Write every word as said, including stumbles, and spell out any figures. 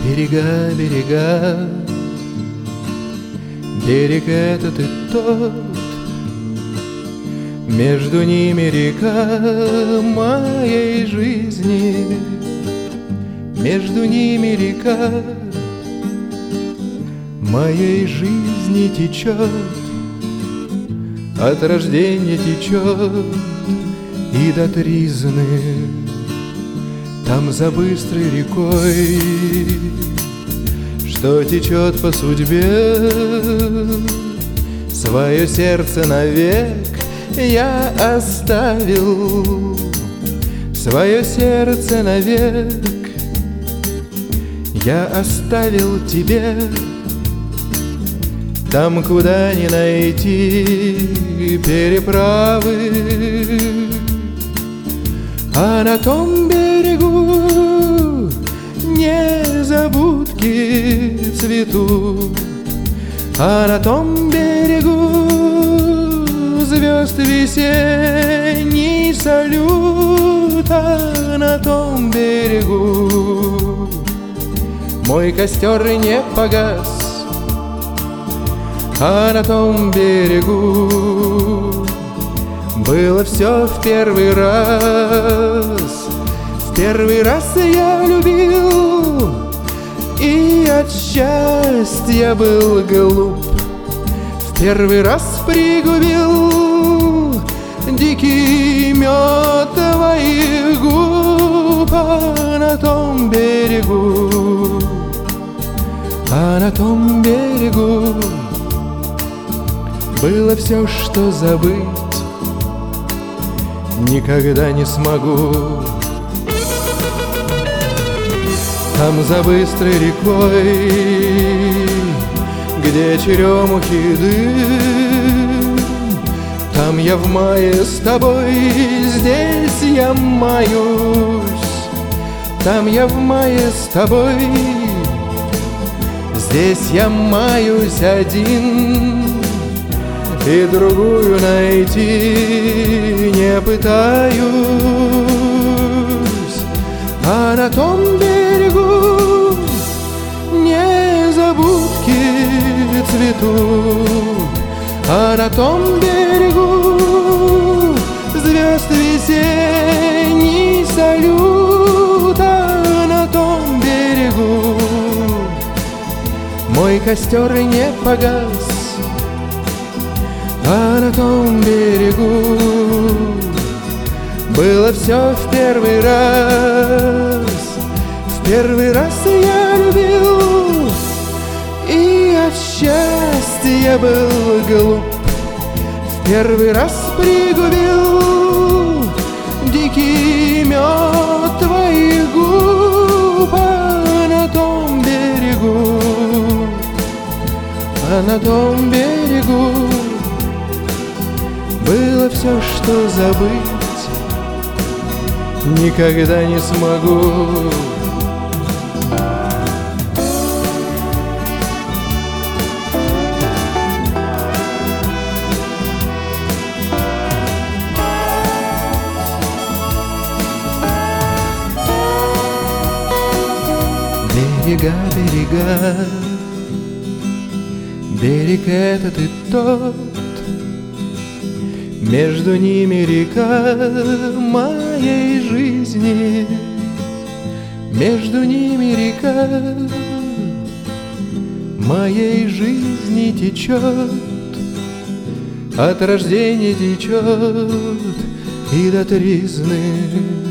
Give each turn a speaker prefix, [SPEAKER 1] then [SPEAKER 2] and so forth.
[SPEAKER 1] Берега, берега, берег этот и тот, между ними река моей жизни, между ними река моей жизни течет, от рождения течет и до тризны. Там за быстрой рекой, что течет по судьбе, свое сердце навек я оставил, свое сердце навек я оставил тебе. Там, куда не найти переправы, а на том берегу незабудки цветут, а на том берегу звезд весенний салют, а на том берегу мой костер не погас, а на том берегу было все в первый раз. В первый раз я любил, и от счастья был глуп. В первый раз пригубил дикий мед твоих губ, а на том берегу, а на том берегу было все, что забыть никогда не смогу. Там за быстрой рекой, где черемухи дым, там я в мае с тобой, здесь я маюсь. Там я в мае с тобой, здесь я маюсь один, и другую найти не пытаюсь. А на том берегу незабудки цветут, а на том берегу звезд весенний салют, а на том берегу мой костер не погас, а на том берегу было все в первый раз. В первый раз я любил, и от счастья был глуп. В первый раз пригубил дикий мед твоих губ, а на том берегу, а на том берегу было все, что забыть никогда не смогу. Берега, берега, берег этот и тот, между ними река моей жизни, между ними река моей жизни течет, от рождения течет и до тризны.